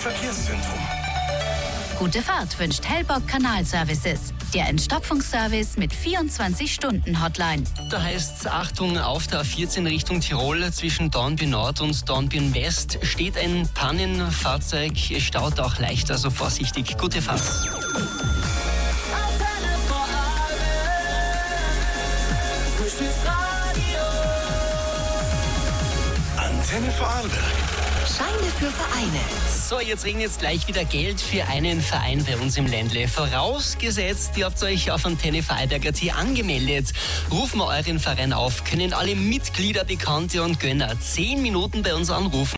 Verkehrszentrum. Gute Fahrt wünscht Hellbock Kanalservices. Der Entstopfungsservice mit 24-Stunden-Hotline. Da heißt Achtung, auf der A14 Richtung Tirol zwischen Dornbirn Nord und Dornbirn West steht ein Pannenfahrzeug. Es staut auch leicht, also vorsichtig. Gute Fahrt. Antenne Vorarlberg. Scheine für Vereine. So, jetzt regnet jetzt gleich wieder Geld für einen Verein bei uns im Ländle. Vorausgesetzt, ihr habt euch auf Antenne Vorarlberg.at angemeldet. Rufen wir euren Verein auf. Können alle Mitglieder, Bekannte und Gönner 10 Minuten bei uns anrufen.